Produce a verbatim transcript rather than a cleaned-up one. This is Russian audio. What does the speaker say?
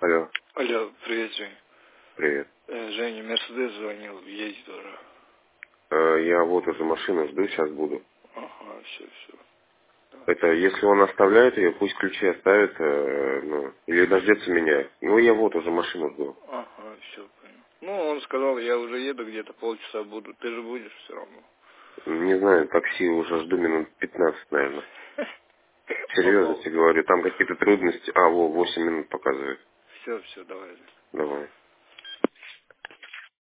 Алло. Алло, привет, Жень. Привет. Э, Женя, Мерседес звонил, едет уже. Э, я вот уже машину жду, сейчас буду. Ага, все, все. Да. Это если он оставляет ее, пусть ключи оставит, э, ну, или дождется меня. Ну, я вот уже машину жду. Ага, все, понял. Ну, он сказал, я уже еду, где-то полчаса буду. Ты же будешь все равно. Не знаю, такси уже жду минут пятнадцать, наверное. Серьезно Попал. тебе говорю, там какие-то трудности. А, во, восемь минут показывает. Все, все, давай. Давай.